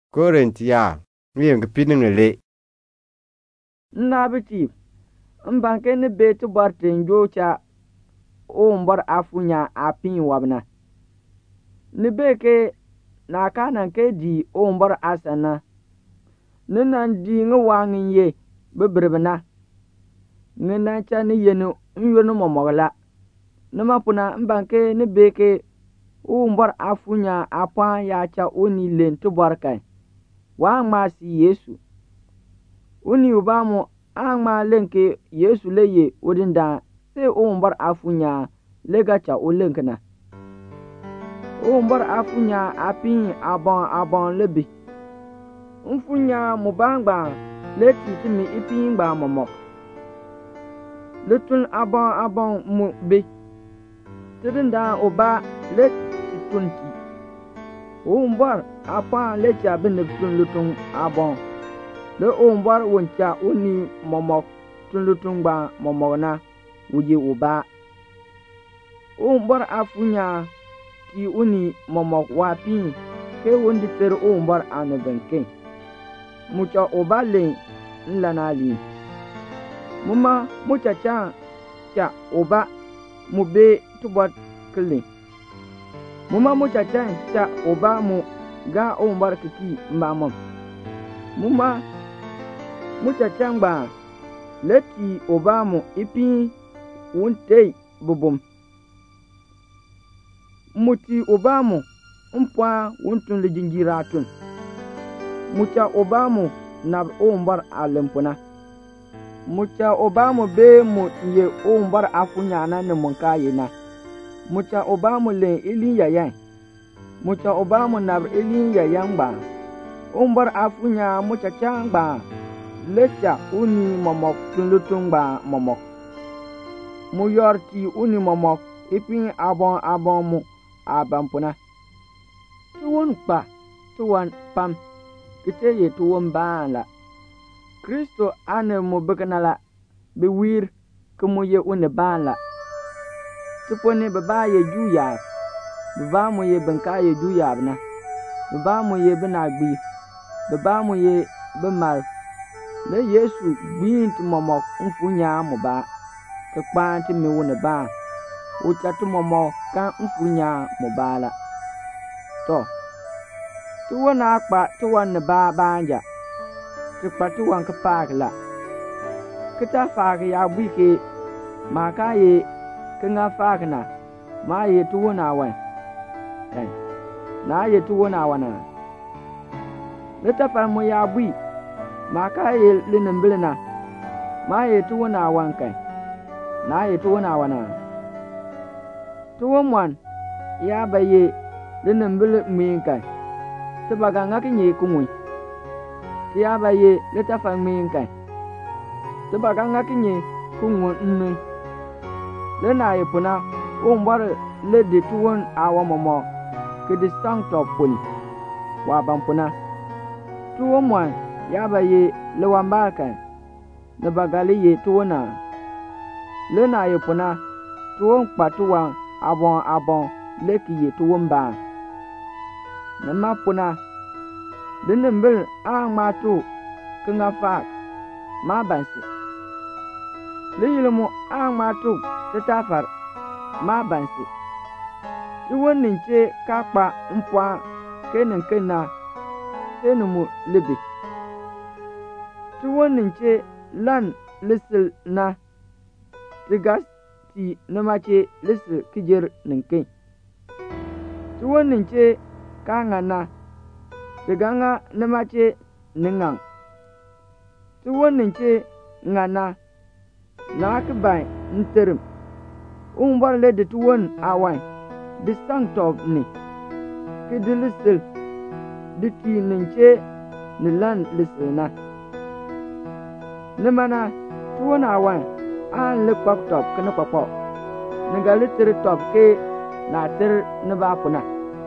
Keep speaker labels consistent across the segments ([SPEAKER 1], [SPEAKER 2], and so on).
[SPEAKER 1] Korintia ngiyem gipiningele.
[SPEAKER 2] Nnabiti mbanke ni beti bartin jocha o mbar afunya apin wabna. Ni beke na kanan ke di o mbar asana. Ni nan di ngi wangin ye bibirbina. Ngi nan cha ni yenu nyonu momogla. Ni mapuna mbanke ni beke o mbar afunya apa ya cha oni len tu barkai. Wa masi Yesu. Uni ubamu angma lenke Yesu leye udinda se umbar afunya legacha ulenkana. Umbar afunya apin abon lebi. Mfunya mubangba leti timi ipin ba momok. Letun abon mu be. Tidinda uba leti tunki. Umbar apa lecha beneptun lutun abon. Le umbar woncha uni momok tun lutun ba momogna wuji uba. Umbar afunya ti uni momok wapin ke wundi ter umbar anabenke. Mucha uba le nlanali. Muma mucha cha uba mube tubat kili. Muma mucha cha uba mu ga umbar kiki mbamam. Muma mucha changba leti obamu ipi wunte bubum. Muti obamu mpwa wuntun lijinjiratun. Mucha obamu nab umbar alempuna. Mucha obamu be mu ye umbar afunyana ne munkayina. Mucha obamu le ilin yayan. Mucha obamu nab ilin yayan ba. Umbar afunya mucha changba lecha uni momok tunlutungba momok. Mu yorti uni momok ipin abon mu abampuna. Tuwon pa tuwan pam kite ye tuwon baala. Kristo ane mu bekanala be wir kumu ye uni baala. Tupone baba ye juya. Baba mu ye benka ye juya bna. Baba mu ye benagbi. Baba mu ye bemar. Le Yesu gbinti momok mfunya muba. Ke kpanti mi wune ba. Uchatu momok kan mfunya mubala. To. Tuwa na akpa tuwa ne ba banja. Tukpa tuwa nke paak la. Kita faak ya wiki. Maka ye kenga faak na. Ma ye tuwa na wan. Na ye tuwa na wana. Leta farmo ya bui. Maka ye linimbilina. Ma ye tuwa na wan kai. Na ye tuwa na wana. Tuwa mwan. Ya ba ye linimbil min kai. Tibaga ngaki nye kumui. Ya ba ye leta far min kai. Tibaga ngaki nye kungun nmin. Lena ye puna. Umbar le de tuwon awa momo. Kidi sang top puli. Wabang puna. Tuwo mwan ya ba ye le wambaka ne bagali ye tuwo na. Le na ye puna tuwo mkpa tuwa abon leki ye tuwo mba. Ne ma puna dine mbil ang ma tu kenga faak ma bansi. Le yilmu ang ma tu tetafar ma bansi. Tuwo ninche kakpa mpwa kenen kena senumu libi. Tuwo ninche lan lisil na. Tigas ti namache lisil kijir ninkin. Tuwo ninche kanga na. Tiganga namache ningang. Tuwo ninche ngana. Na kibai nterim. Umbar le de tuwon awan. Di sang top ni. Kidi lisil. Di ti ninche nilan lisil na. Nimana tuwo na awan. An le kwak top kene kwakwa. Niga li tiri top ke na tiri niba puna.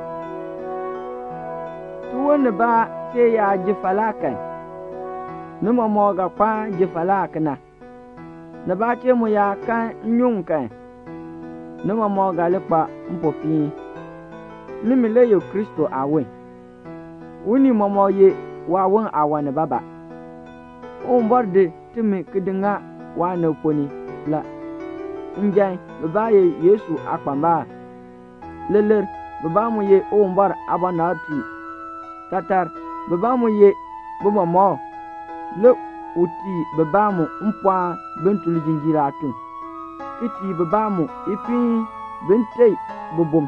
[SPEAKER 2] Tuwo niba che ya jifalakan. Nima moga kwa jifalakana. Niba che mu ya kan nyunkan. Nima moga li kwa mpofi. Nimi le yo Kristo awe. wuni momo ye wa won awane baba borde timi kidinga wa na poni la njai baba ye Yesu akpamba leler baba mu ye bar abanati tatar baba mu ye momo le uti baba mu mpwa bentul jinjiratun kiti baba mu ipi bentei bubum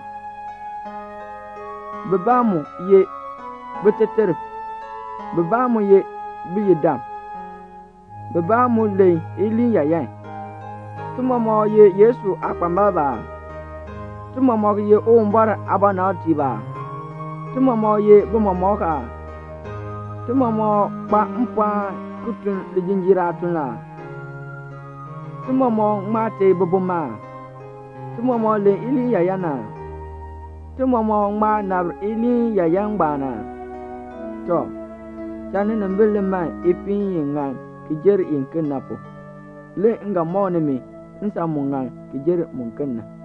[SPEAKER 2] baba mu ye beteter baba mu ye biyedam baba mu le ili yayan tuma mo ye Yesu akpamba ba tuma mo ye bar abanati ba tuma mo ye mo ka tuma mo pa mpwa kutun jinjiratun la tuma mo mate bubuma tuma mo le ili yayana tuma mo ma na ili yayan bana to tani nambele ma ipin yingan kijer in kinapo le nga mo ne mi nsa mungan kijer mun kinna